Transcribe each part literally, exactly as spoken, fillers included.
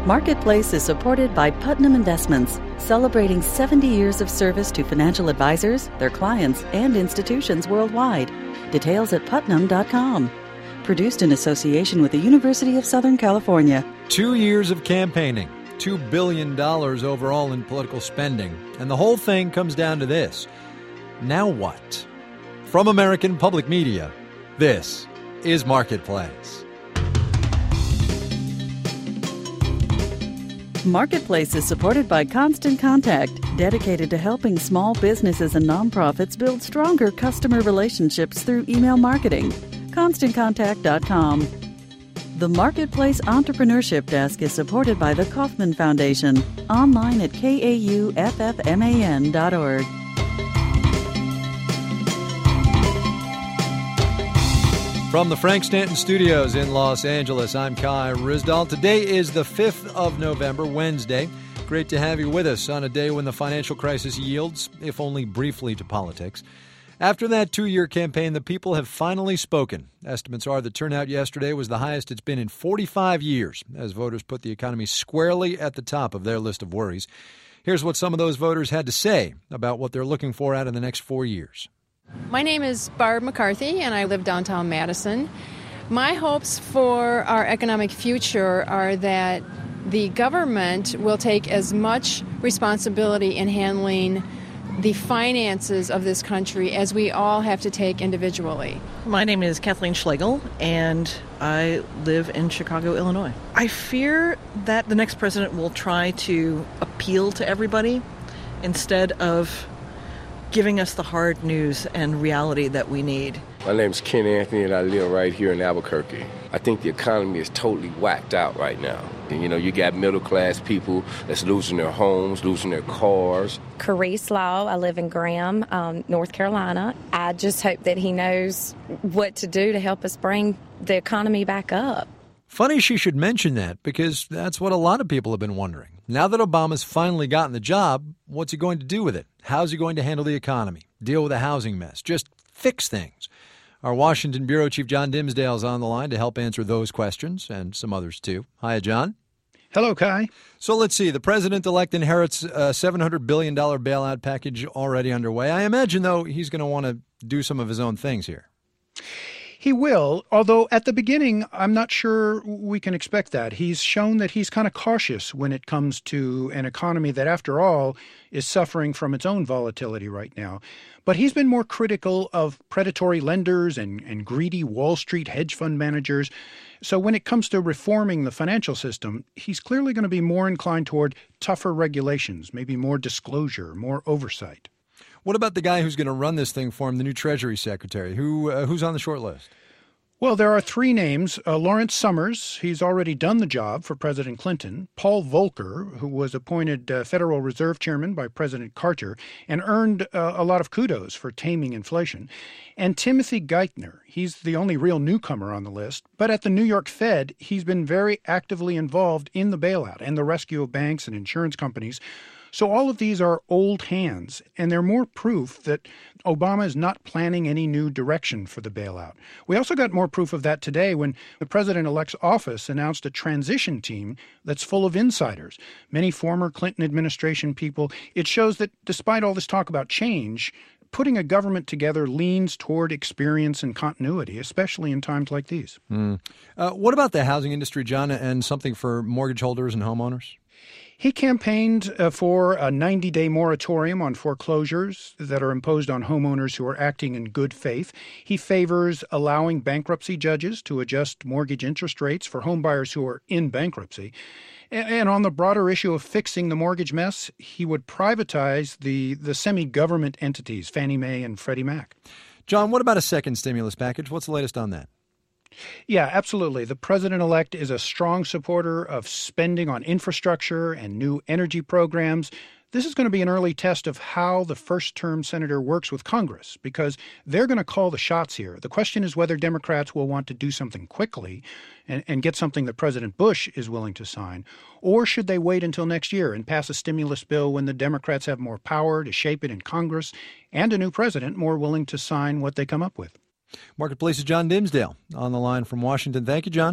Marketplace is supported by Putnam Investments, celebrating seventy years of service to financial advisors, their clients, and institutions worldwide. Details at putnam dot com. Produced in association with the University of Southern California. Two years of campaigning, two billion dollars overall in political spending, and the whole thing comes down to this. Now what? From American Public Media, this is Marketplace. Marketplace is supported by Constant Contact, dedicated to helping small businesses and nonprofits build stronger customer relationships through email marketing. constant contact dot com. The Marketplace Entrepreneurship Desk is supported by the Kauffman Foundation, online at K A U F F M A N dot org. From the Frank Stanton Studios in Los Angeles, I'm Kai Ryssdal. Today is the fifth of November, Wednesday. Great to have you with us on a day when the financial crisis yields, if only briefly, to politics. After that two-year campaign, the people have finally spoken. Estimates are the turnout yesterday was the highest it's been in forty-five years, as voters put the economy squarely at the top of their list of worries. Here's what some of those voters had to say about what they're looking for out in the next four years. My name is Barb McCarthy, and I live downtown Madison. My hopes for our economic future are that the government will take as much responsibility in handling the finances of this country as we all have to take individually. My name is Kathleen Schlegel, and I live in Chicago, Illinois. I fear that the next president will try to appeal to everybody instead of giving us the hard news and reality that we need. My name's Ken Anthony, and I live right here in Albuquerque. I think the economy is totally whacked out right now. And, you know, you got middle-class people that's losing their homes, losing their cars. Carice Law, I live in Graham, um, North Carolina. I just hope that he knows what to do to help us bring the economy back up. Funny she should mention that, because that's what a lot of people have been wondering. Now that Obama's finally gotten the job, what's he going to do with it? How's he going to handle the economy? Deal with a housing mess? Just fix things? Our Washington Bureau Chief John Dimsdale is on the line to help answer those questions and some others, too. Hi, John. Hello, Kai. So let's see. The president-elect inherits a seven hundred billion dollars bailout package already underway. I imagine, though, he's going to want to do some of his own things here. He will, although at the beginning, I'm not sure we can expect that. He's shown that he's kind of cautious when it comes to an economy that, after all, is suffering from its own volatility right now. But he's been more critical of predatory lenders and, and greedy Wall Street hedge fund managers. So when it comes to reforming the financial system, he's clearly going to be more inclined toward tougher regulations, maybe more disclosure, more oversight. What about the guy who's going to run this thing for him, the new Treasury Secretary? Who uh, who's on the short list? Well, there are three names. Uh, Lawrence Summers, he's already done the job for President Clinton. Paul Volcker, who was appointed uh, Federal Reserve Chairman by President Carter and earned uh, a lot of kudos for taming inflation. And Timothy Geithner, he's the only real newcomer on the list. But at the New York Fed, he's been very actively involved in the bailout and the rescue of banks and insurance companies. So all of these are old hands, and they're more proof that Obama is not planning any new direction for the bailout. We also got more proof of that today when the president-elect's office announced a transition team that's full of insiders, many former Clinton administration people. It shows that despite all this talk about change, putting a government together leans toward experience and continuity, especially in times like these. Mm. Uh, what about the housing industry, John, and something for mortgage holders and homeowners? He campaigned uh, for a ninety-day moratorium on foreclosures that are imposed on homeowners who are acting in good faith. He favors allowing bankruptcy judges to adjust mortgage interest rates for homebuyers who are in bankruptcy. And, and on the broader issue of fixing the mortgage mess, he would privatize the, the semi-government entities, Fannie Mae and Freddie Mac. John, what about a second stimulus package? What's the latest on that? Yeah, absolutely. The president-elect is a strong supporter of spending on infrastructure and new energy programs. This is going to be an early test of how the first-term senator works with Congress, because they're going to call the shots here. The question is whether Democrats will want to do something quickly and, and get something that President Bush is willing to sign, or should they wait until next year and pass a stimulus bill when the Democrats have more power to shape it in Congress and a new president more willing to sign what they come up with. Marketplace's John Dimsdale on the line from Washington. Thank you, John.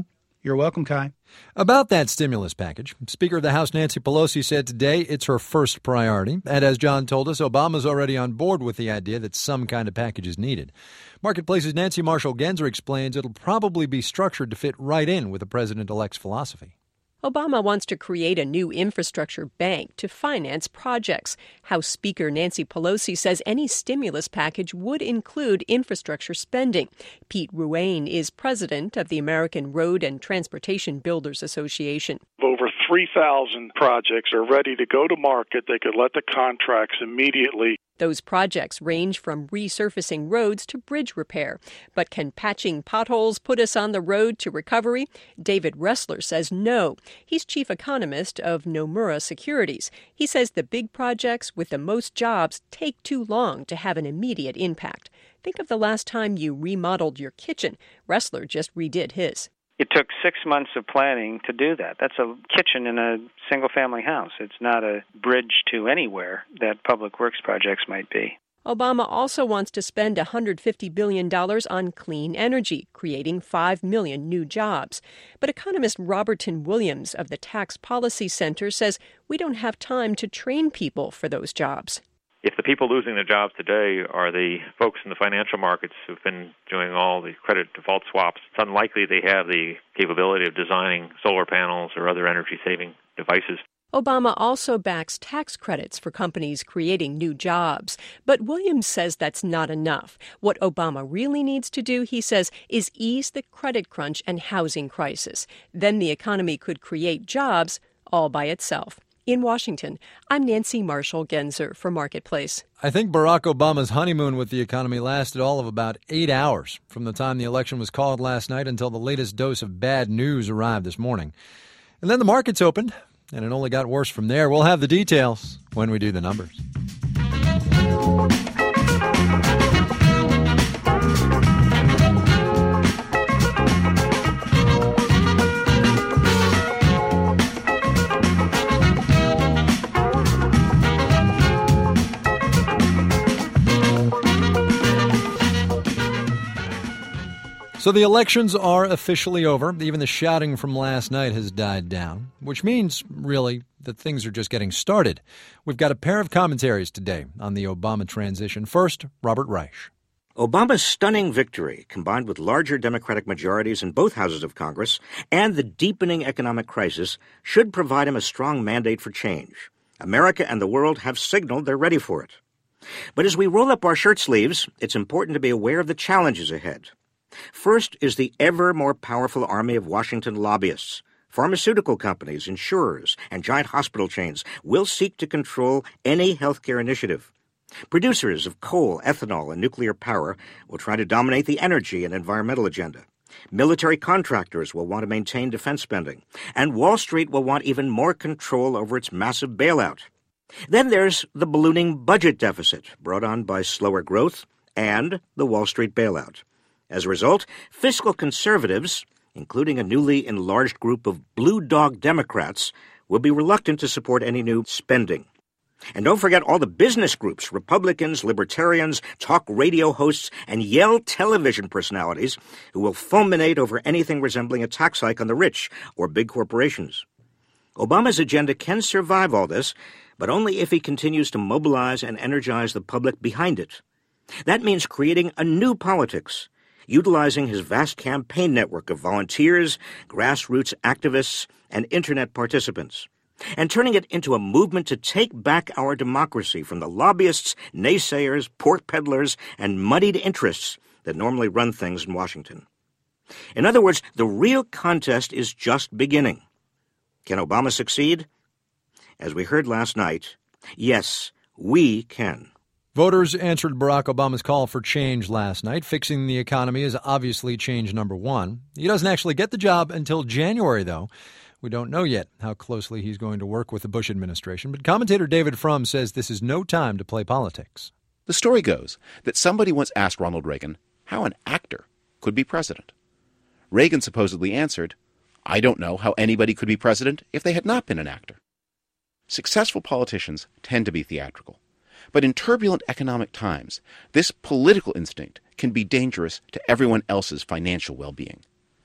You're welcome, Kai. About that stimulus package, Speaker of the House Nancy Pelosi said today it's her first priority. And as John told us, Obama's already on board with the idea that some kind of package is needed. Marketplace's Nancy Marshall-Genzer explains it'll probably be structured to fit right in with the president-elect's philosophy. Obama wants to create a new infrastructure bank to finance projects. House Speaker Nancy Pelosi says any stimulus package would include infrastructure spending. Pete Ruane is president of the American Road and Transportation Builders Association. Over three thousand projects are ready to go to market. They could let the contracts immediately. Those projects range from resurfacing roads to bridge repair. But can patching potholes put us on the road to recovery? David Ressler says no. He's chief economist of Nomura Securities. He says the big projects with the most jobs take too long to have an immediate impact. Think of the last time you remodeled your kitchen. Ressler just redid his. It took six months of planning to do that. That's a kitchen in a single-family house. It's not a bridge to anywhere that public works projects might be. Obama also wants to spend one hundred fifty billion dollars on clean energy, creating five million new jobs. But economist Roberton Williams of the Tax Policy Center says we don't have time to train people for those jobs. If the people losing their jobs today are the folks in the financial markets who've been doing all the credit default swaps, it's unlikely they have the capability of designing solar panels or other energy-saving devices. Obama also backs tax credits for companies creating new jobs. But Williams says that's not enough. What Obama really needs to do, he says, is ease the credit crunch and housing crisis. Then the economy could create jobs all by itself. In Washington, I'm Nancy Marshall-Genzer for Marketplace. I think Barack Obama's honeymoon with the economy lasted all of about eight hours from the time the election was called last night until the latest dose of bad news arrived this morning. And then the markets opened, and it only got worse from there. We'll have the details when we do the numbers. So the elections are officially over. Even the shouting from last night has died down, which means, really, that things are just getting started. We've got a pair of commentaries today on the Obama transition. First, Robert Reich. Obama's stunning victory, combined with larger Democratic majorities in both houses of Congress and the deepening economic crisis, should provide him a strong mandate for change. America and the world have signaled they're ready for it. But as we roll up our shirt sleeves, it's important to be aware of the challenges ahead. First is the ever more powerful army of Washington lobbyists. Pharmaceutical companies, insurers, and giant hospital chains will seek to control any healthcare initiative. Producers of coal, ethanol, and nuclear power will try to dominate the energy and environmental agenda. Military contractors will want to maintain defense spending. And Wall Street will want even more control over its massive bailout. Then there's the ballooning budget deficit brought on by slower growth and the Wall Street bailout. As a result, fiscal conservatives, including a newly enlarged group of blue dog Democrats, will be reluctant to support any new spending. And don't forget all the business groups, Republicans, libertarians, talk radio hosts, and Yale television personalities who will fulminate over anything resembling a tax hike on the rich or big corporations. Obama's agenda can survive all this, but only if he continues to mobilize and energize the public behind it. That means creating a new politics, utilizing his vast campaign network of volunteers, grassroots activists, and Internet participants, and turning it into a movement to take back our democracy from the lobbyists, naysayers, pork peddlers, and muddied interests that normally run things in Washington. In other words, the real contest is just beginning. Can Obama succeed? As we heard last night, yes, we can. Voters answered Barack Obama's call for change last night. Fixing the economy is obviously change number one. He doesn't actually get the job until January, though. We don't know yet how closely he's going to work with the Bush administration, but commentator David Frum says this is no time to play politics. The story goes that somebody once asked Ronald Reagan how an actor could be president. Reagan supposedly answered, "I don't know how anybody could be president if they had not been an actor." Successful politicians tend to be theatrical. But in turbulent economic times, this political instinct can be dangerous to everyone else's financial well-being.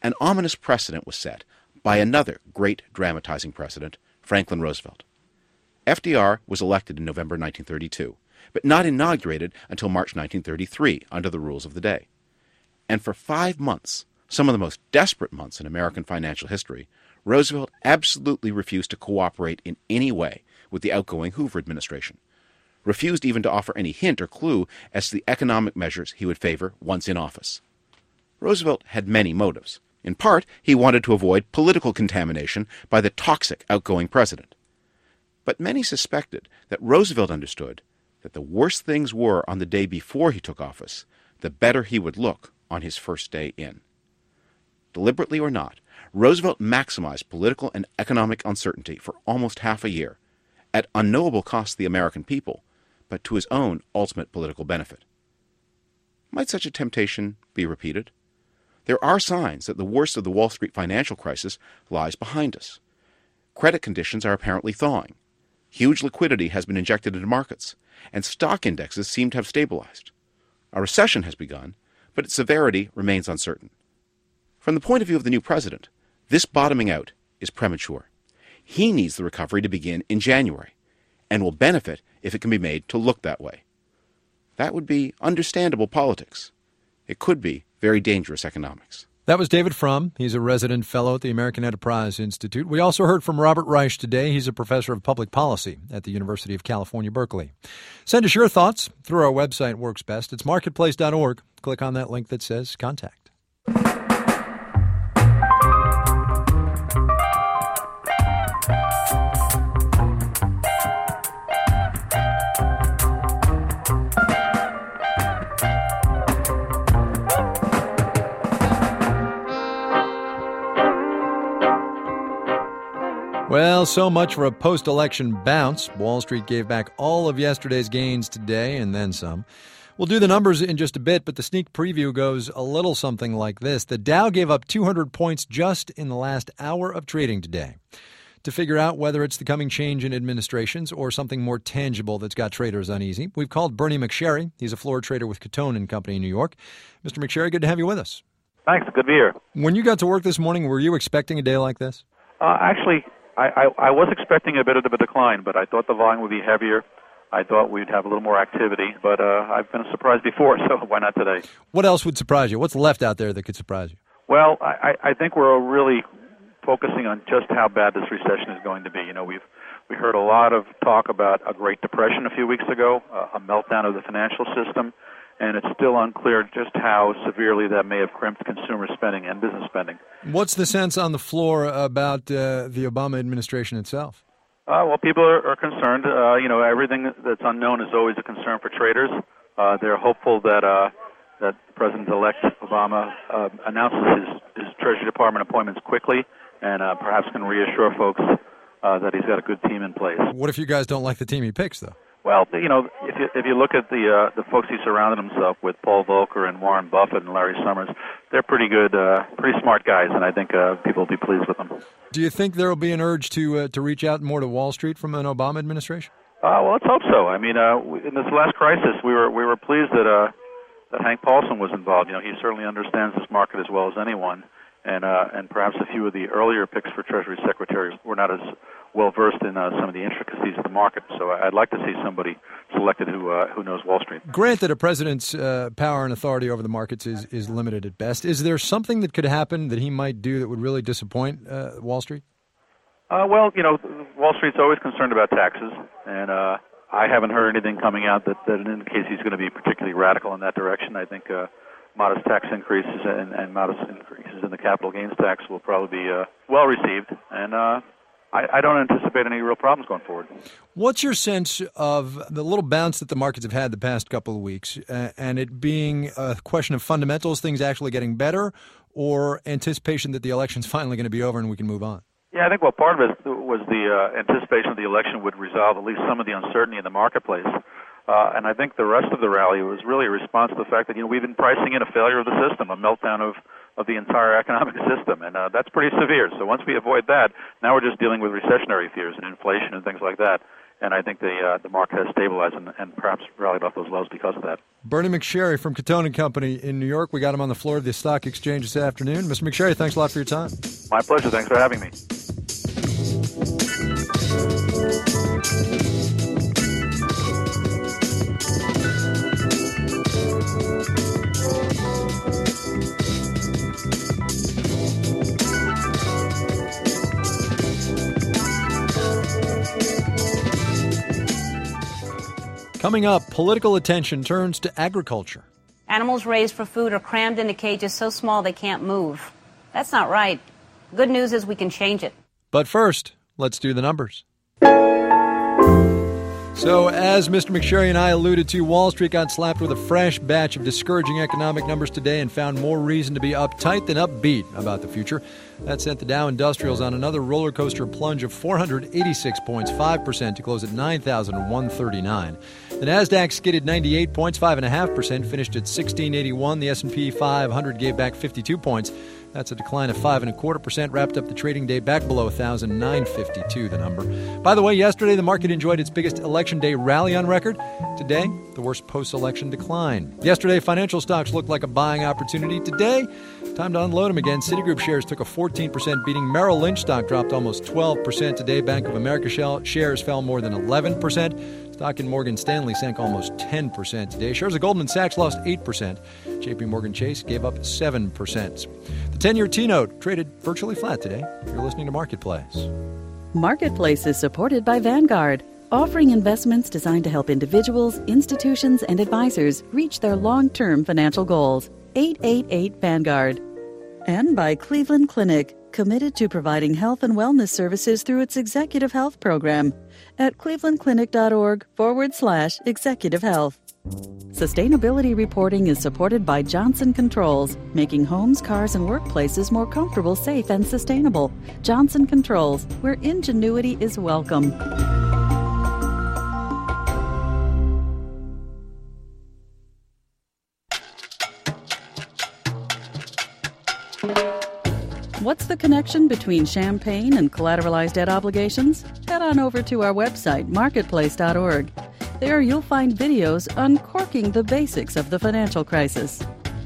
an ominous precedent was set by another great dramatizing president, Franklin Roosevelt. F D R was elected in November nineteen thirty-two, but not inaugurated until March nineteen thirty-three under the rules of the day. And for five months, some of the most desperate months in American financial history, Roosevelt absolutely refused to cooperate in any way with the outgoing Hoover administration, refused even to offer any hint or clue as to the economic measures he would favor once in office. Roosevelt had many motives. In part, he wanted to avoid political contamination by the toxic outgoing president. But many suspected that Roosevelt understood that the worse things were on the day before he took office, the better he would look on his first day in. Deliberately or not, Roosevelt maximized political and economic uncertainty for almost half a year, at unknowable cost to the American people, but to his own ultimate political benefit. Might such a temptation be repeated? There are signs that the worst of the Wall Street financial crisis lies behind us. Credit conditions are apparently thawing. Huge liquidity has been injected into markets, and stock indexes seem to have stabilized. A recession has begun, but its severity remains uncertain. From the point of view of the new president, this bottoming out is premature. He needs the recovery to begin in January, and will benefit if it can be made to look that way. That would be understandable politics. It could be very dangerous economics. That was David Frum. He's a resident fellow at the American Enterprise Institute. We also heard from Robert Reich today. He's a professor of public policy at the University of California, Berkeley. Send us your thoughts through our website, works best. It's marketplace dot org. Click on that link that says contact. Well, so much for a post-election bounce. Wall Street gave back all of yesterday's gains today and then some. We'll do the numbers in just a bit, but the sneak preview goes a little something like this. The Dow gave up two hundred points just in the last hour of trading today. To figure out whether it's the coming change in administrations or something more tangible that's got traders uneasy, we've called Bernie McSherry. He's a floor trader with Catone and Company in New York. Mister McSherry, good to have you with us. Thanks. Good to be here. When you got to work this morning, were you expecting a day like this? Uh, actually, I, I, I was expecting a bit of a decline, but I thought the volume would be heavier. I thought we'd have a little more activity, but uh, I've been surprised before, so why not today? What else would surprise you? What's left out there that could surprise you? Well, I, I think we're really focusing on just how bad this recession is going to be. You know, we've we heard a lot of talk about a Great Depression a few weeks ago, uh, a meltdown of the financial system, and it's still unclear just how severely that may have crimped consumer spending and business spending. What's the sense on the floor about uh, the Obama administration itself? Uh, well, people are, are concerned. Uh, you know, everything that's unknown is always a concern for traders. Uh, they're hopeful that uh, that President-elect Obama uh, announces his, his Treasury Department appointments quickly and uh, perhaps can reassure folks uh, that he's got a good team in place. What if you guys don't like the team he picks, though? Well, you know, if you if you look at the uh, the folks he surrounded himself with, Paul Volcker and Warren Buffett and Larry Summers, they're pretty good, uh, pretty smart guys, and I think uh, people will be pleased with them. Do you think there will be an urge to uh, to reach out more to Wall Street from an Obama administration? Uh, well, let's hope so. I mean, uh, in this last crisis, we were we were pleased that uh, that Hank Paulson was involved. You know, he certainly understands this market as well as anyone, and uh, and perhaps a few of the earlier picks for Treasury secretaries were not as well versed in uh, some of the intricacies of the market. So I'd like to see somebody selected who uh, who knows Wall Street. Granted, a president's uh, power and authority over the markets is, is limited at best. Is there something that could happen that he might do that would really disappoint uh, Wall Street? Uh, well, you know, Wall Street's always concerned about taxes, and uh, I haven't heard anything coming out that, that indicates he's going to be particularly radical in that direction. I think uh, modest tax increases and, and modest increases in the capital gains tax will probably be uh, well received, and uh, I, I don't anticipate any real problems going forward. What's your sense of the little bounce that the markets have had the past couple of weeks, uh, and it being a question of fundamentals, things actually getting better, or anticipation that the election's finally going to be over and we can move on? Yeah, I think well, part of it was the uh, anticipation of the election would resolve at least some of the uncertainty in the marketplace. Uh, and I think the rest of the rally was really a response to the fact that, you know, we've been pricing in a failure of the system, a meltdown of, of the entire economic system. And uh, that's pretty severe. So once we avoid that, now we're just dealing with recessionary fears and inflation and things like that. and I think the uh, the market has stabilized and, and perhaps rallied off those lows because of that. Bernie McSherry from Catone and Company in New York. We got him on the floor of the stock exchange this afternoon. Mister McSherry, thanks a lot for your time. My pleasure. Thanks for having me. Coming up, political attention turns to agriculture. Animals raised for food are crammed into cages so small they can't move. That's not right. Good news is we can change it. But first, let's do the numbers. So, as Mister McSherry and I alluded to, Wall Street got slapped with a fresh batch of discouraging economic numbers today and found more reason to be uptight than upbeat about the future. That sent the Dow Industrials on another roller coaster plunge of four hundred eighty-six points, five percent, to close at nine thousand one hundred thirty-nine. The Nasdaq skidded ninety-eight points, five point five percent, finished at sixteen eighty-one. The S and P five hundred gave back fifty-two points. That's a decline of five and a quarter percent, wrapped up the trading day back below one thousand nine hundred fifty-two, the number. By the way, yesterday the market enjoyed its biggest election day rally on record. Today, the worst post-election decline. Yesterday, financial stocks looked like a buying opportunity. Today, time to unload them again. Citigroup shares took a fourteen percent beating. Merrill Lynch stock dropped almost twelve percent today. Bank of America shares fell more than eleven percent. Stock in Morgan Stanley sank almost ten percent today. Shares of Goldman Sachs lost eight percent. J P Morgan Chase gave up seven percent. The ten-year T-note traded virtually flat today. You're listening to Marketplace. Marketplace is supported by Vanguard, offering investments designed to help individuals, institutions, and advisors reach their long-term financial goals. eight eight eight Vanguard. And by Cleveland Clinic, committed to providing health and wellness services through its executive health program at clevelandclinic.org forward slash executive health. Sustainability reporting is supported by Johnson Controls, making homes, cars, and workplaces more comfortable, safe, and sustainable. Johnson Controls, where ingenuity is welcome. What's the connection between champagne and collateralized debt obligations? Head on over to our website, marketplace dot org. There you'll find videos uncorking the basics of the financial crisis.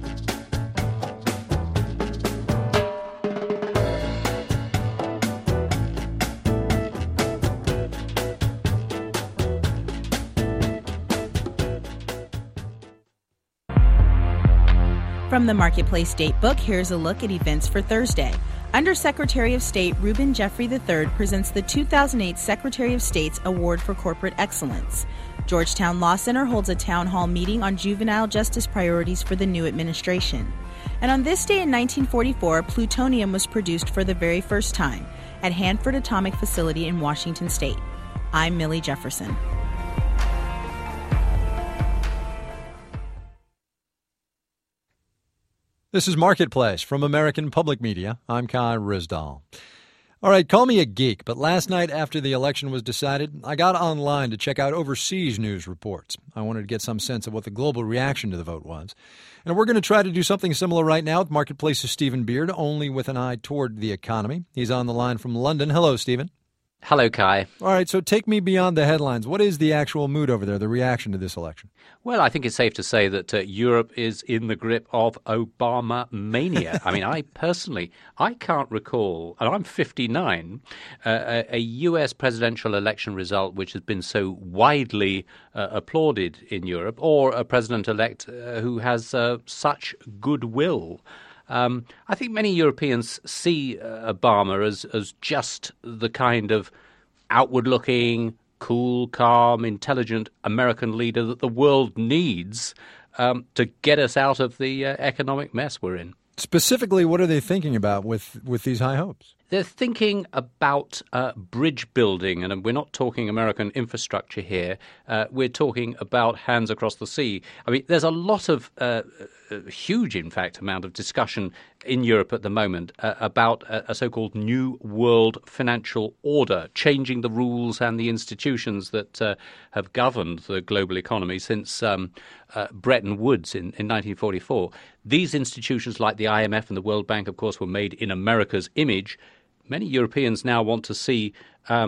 From the Marketplace Datebook, here's a look at events for Thursday. Undersecretary of State Reuben Jeffrey the third presents the two thousand eight Secretary of State's Award for Corporate Excellence. Georgetown Law Center holds a town hall meeting on juvenile justice priorities for the new administration. And on this day in nineteen forty-four, plutonium was produced for the very first time at Hanford Atomic Facility in Washington State. I'm Millie Jefferson. This is Marketplace from American Public Media. I'm Kai Ryssdal. All right, call me a geek, but last night after the election was decided, I got online to check out overseas news reports. I wanted to get some sense of what the global reaction to the vote was. And we're going to try to do something similar right now with Marketplace's Stephen Beard, only with an eye toward the economy. He's on the line from London. Hello, Stephen. Hello, Kai. All right, so take me beyond the headlines. What is the actual mood over there, the reaction to this election? Well, I think it's safe to say that uh, Europe is in the grip of Obama mania. I mean, I personally, I can't recall, and I'm fifty-nine, uh, a, a U S presidential election result which has been so widely uh, applauded in Europe, or a president-elect uh, who has uh, such goodwill. Um, I think many Europeans see uh, Obama as, as just the kind of outward-looking, cool, calm, intelligent American leader that the world needs um, to get us out of the uh, economic mess we're in. Specifically, what are they thinking about with, with these high hopes? They're thinking about uh, bridge building, and we're not talking American infrastructure here. Uh, we're talking about hands across the sea. I mean, there's a lot of, uh, a huge, in fact, amount of discussion in Europe at the moment uh, about a, a so-called new world financial order, changing the rules and the institutions that uh, have governed the global economy since um, uh, Bretton Woods in, in nineteen forty-four. These institutions, like the I M F and the World Bank, of course, were made in America's image. Many Europeans now want to see um,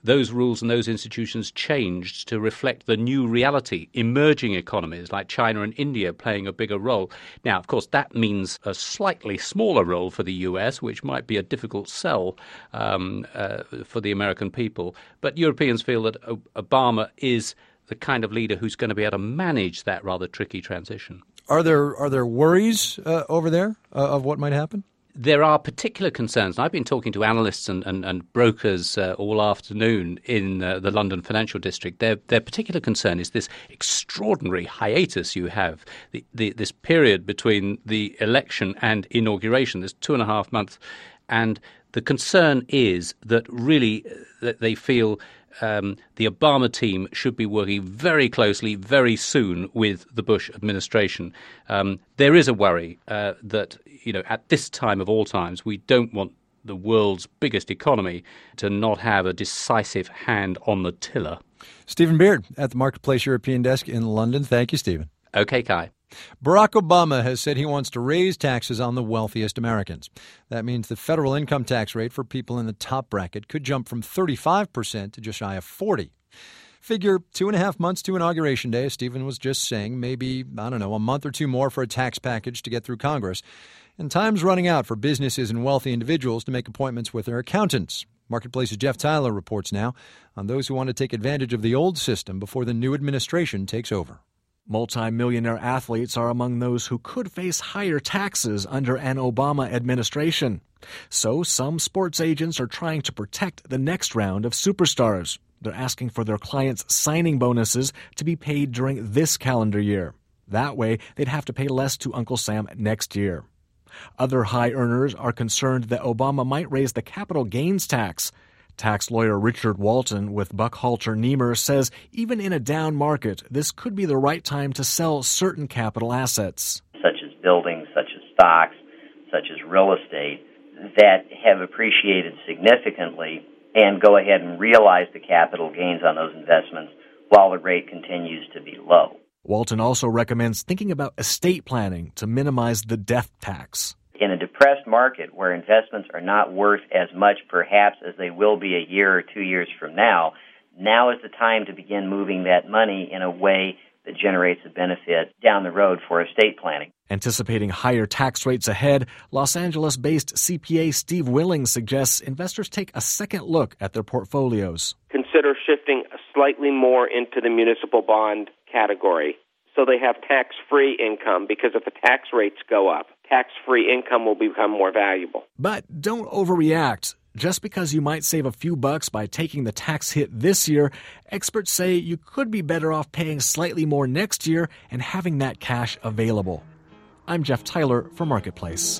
those rules and those institutions changed to reflect the new reality, emerging economies like China and India playing a bigger role. Now, of course, that means a slightly smaller role for the U S, which might be a difficult sell um, uh, for the American people. But Europeans feel that Obama is the kind of leader who's going to be able to manage that rather tricky transition. Are there are there worries uh, over there uh, of what might happen? There are particular concerns. I've been talking to analysts and, and, and brokers uh, all afternoon in uh, the London financial district. Their, their particular concern is this extraordinary hiatus you have, the, the, this period between the election and inauguration, this two and a half months. And the concern is that really that they feel Um, the Obama team should be working very closely, very soon with the Bush administration. Um, there is a worry uh, that, you know, at this time of all times, we don't want the world's biggest economy to not have a decisive hand on the tiller. Stephen Beard at the Marketplace European Desk in London. Thank you, Stephen. Okay, Kai. Barack Obama has said he wants to raise taxes on the wealthiest Americans. That means the federal income tax rate for people in the top bracket could jump from thirty-five percent to just shy of forty. Figure two and a half months to Inauguration Day, as Stephen was just saying, maybe, I don't know, a month or two more for a tax package to get through Congress. And time's running out for businesses and wealthy individuals to make appointments with their accountants. Marketplace's Jeff Tyler reports now on those who want to take advantage of the old system before the new administration takes over. Multi-millionaire athletes are among those who could face higher taxes under an Obama administration. So some sports agents are trying to protect the next round of superstars. They're asking for their clients' signing bonuses to be paid during this calendar year. That way, they'd have to pay less to Uncle Sam next year. Other high earners are concerned that Obama might raise the capital gains tax. Tax lawyer Richard Walton with Buckhalter Niemer says even in a down market, this could be the right time to sell certain capital assets. Such as buildings, such as stocks, such as real estate, that have appreciated significantly, and go ahead and realize the capital gains on those investments while the rate continues to be low. Walton also recommends thinking about estate planning to minimize the death tax. In a depressed market where investments are not worth as much perhaps as they will be a year or two years from now, now is the time to begin moving that money in a way that generates a benefit down the road for estate planning. Anticipating higher tax rates ahead, Los Angeles-based C P A Steve Willing suggests investors take a second look at their portfolios. Consider shifting slightly more into the municipal bond category so they have tax-free income, because if the tax rates go up, tax-free income will become more valuable. But don't overreact. Just because you might save a few bucks by taking the tax hit this year, experts say you could be better off paying slightly more next year and having that cash available. I'm Jeff Tyler for Marketplace.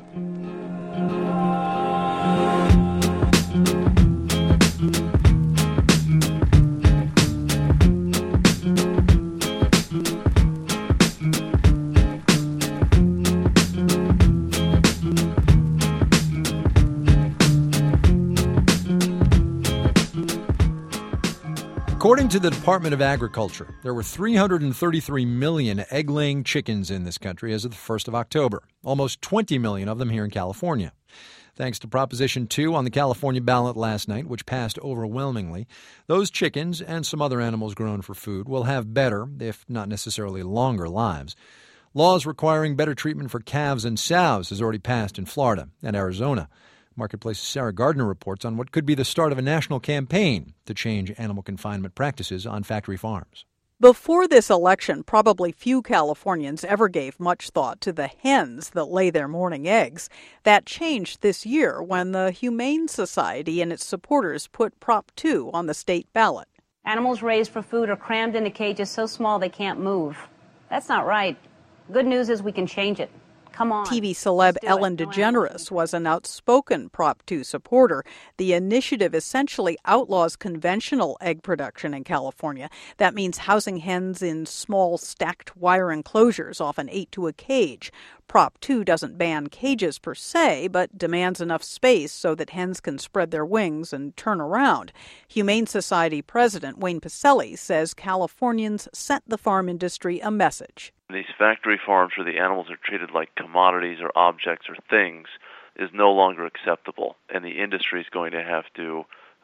According to the Department of Agriculture, there were three hundred thirty-three million egg-laying chickens in this country as of the first of October, almost twenty million of them here in California. Thanks to Proposition two on the California ballot last night, which passed overwhelmingly, those chickens and some other animals grown for food will have better, if not necessarily longer, lives. Laws requiring better treatment for calves and sows has already passed in Florida and Arizona. Marketplace's Sarah Gardner reports on what could be the start of a national campaign to change animal confinement practices on factory farms. Before this election, probably few Californians ever gave much thought to the hens that lay their morning eggs. That changed this year when the Humane Society and its supporters put Prop two on the state ballot. Animals raised for food are crammed into cages so small they can't move. That's not right. Good news is we can change it. Come on. T V celeb Ellen DeGeneres was an outspoken Prop two supporter. The initiative essentially outlaws conventional egg production in California. That means housing hens in small stacked wire enclosures, often eight to a cage. Prop two doesn't ban cages per se, but demands enough space so that hens can spread their wings and turn around. Humane Society President Wayne Pacelli says Californians sent the farm industry a message. These factory farms where the animals are treated like commodities or objects or things is no longer acceptable, and the industry is going to have to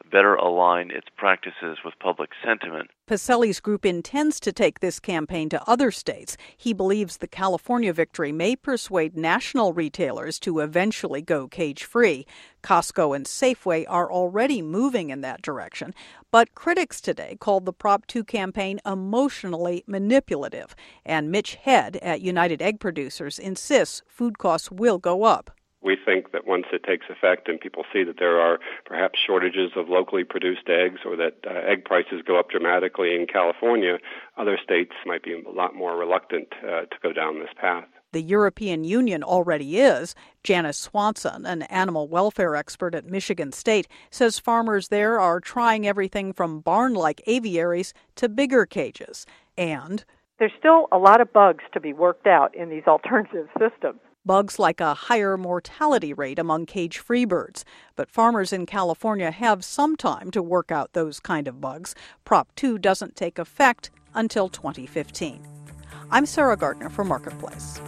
better align its practices with public sentiment. Pacelli's group intends to take this campaign to other states. He believes the California victory may persuade national retailers to eventually go cage-free. Costco and Safeway are already moving in that direction. But critics today called the Prop two campaign emotionally manipulative. And Mitch Head at United Egg Producers insists food costs will go up. We think that once it takes effect and people see that there are perhaps shortages of locally produced eggs or that uh, egg prices go up dramatically in California, other states might be a lot more reluctant uh, to go down this path. The European Union already is. Janice Swanson, an animal welfare expert at Michigan State, says farmers there are trying everything from barn-like aviaries to bigger cages. And there's still a lot of bugs to be worked out in these alternative systems. Bugs like a higher mortality rate among cage-free birds. But farmers in California have some time to work out those kind of bugs. Prop two doesn't take effect until twenty fifteen. I'm Sarah Gardner for Marketplace.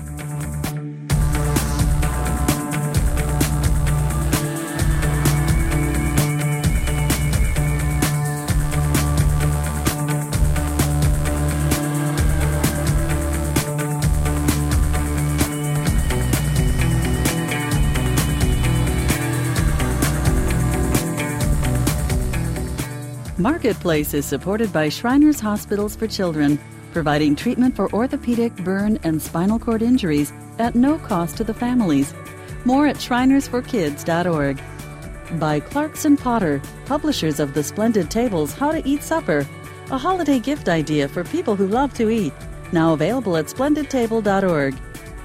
Marketplace is supported by Shriners Hospitals for Children, providing treatment for orthopedic, burn, and spinal cord injuries at no cost to the families. More at shriners for kids dot org. By Clarkson Potter, publishers of the splendid tables How to Eat Supper, a holiday gift idea for people who love to eat, now available at splendid table dot org.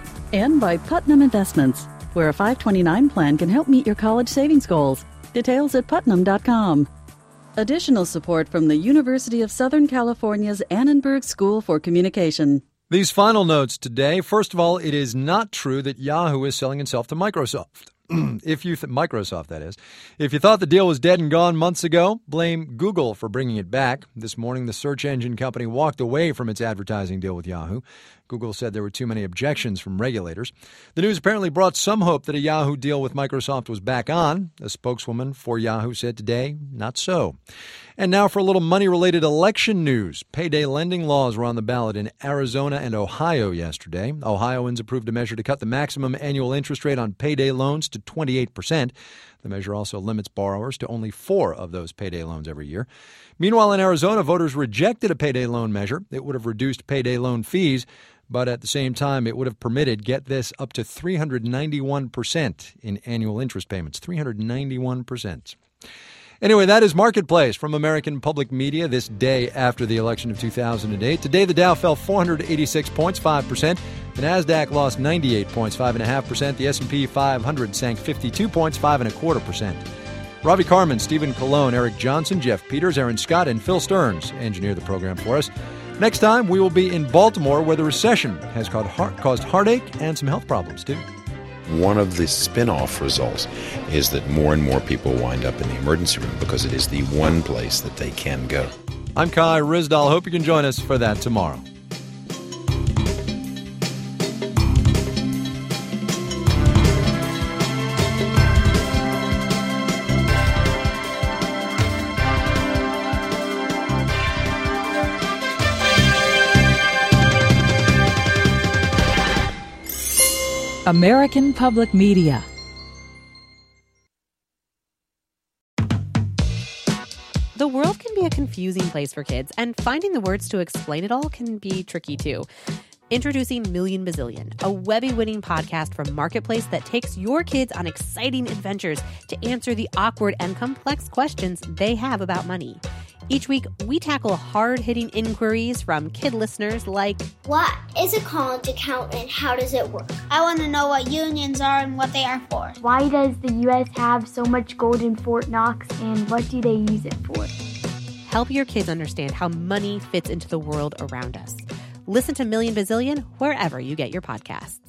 And by Putnam Investments, where a five twenty-nine plan can help meet your college savings goals. Details at putnam dot com. Additional support from the University of Southern California's Annenberg School for Communication. These final notes today. First of all, it is not true that Yahoo is selling itself to Microsoft. If you th- Microsoft, that is. If you thought the deal was dead and gone months ago, blame Google for bringing it back. This morning, the search engine company walked away from its advertising deal with Yahoo. Google said there were too many objections from regulators. The news apparently brought some hope that a Yahoo deal with Microsoft was back on. A spokeswoman for Yahoo said today, not so. And now for a little money-related election news. Payday lending laws were on the ballot in Arizona and Ohio yesterday. Ohioans approved a measure to cut the maximum annual interest rate on payday loans to twenty-eight percent. The measure also limits borrowers to only four of those payday loans every year. Meanwhile, in Arizona, voters rejected a payday loan measure. It would have reduced payday loan fees, but at the same time, it would have permitted, get this, up to three hundred ninety-one percent in annual interest payments. three hundred ninety-one percent. Anyway, that is Marketplace from American Public Media this day after the election of two thousand eight. Today, the Dow fell four hundred eighty-six points, five percent. The Nasdaq lost ninety-eight points, five point five percent. The S and P five hundred sank fifty-two points, five point five percent. Ravi Carmen, Stephen Colon, Eric Johnson, Jeff Peters, Aaron Scott, and Phil Stearns engineered the program for us. Next time, we will be in Baltimore, where the recession has caused heartache and some health problems, too. One of the spin-off results is that more and more people wind up in the emergency room because it is the one place that they can go. I'm Kai Ryssdal. Hope you can join us for that tomorrow. American Public Media. The world can be a confusing place for kids, and finding the words to explain it all can be tricky too. Introducing Million Bazillion, a Webby-winning podcast from Marketplace that takes your kids on exciting adventures to answer the awkward and complex questions they have about money. Each week, we tackle hard-hitting inquiries from kid listeners like, what is a college account and how does it work? I want to know what unions are and what they are for. Why does the U S have so much gold in Fort Knox and what do they use it for? Help your kids understand how money fits into the world around us. Listen to Million Bazillion wherever you get your podcasts.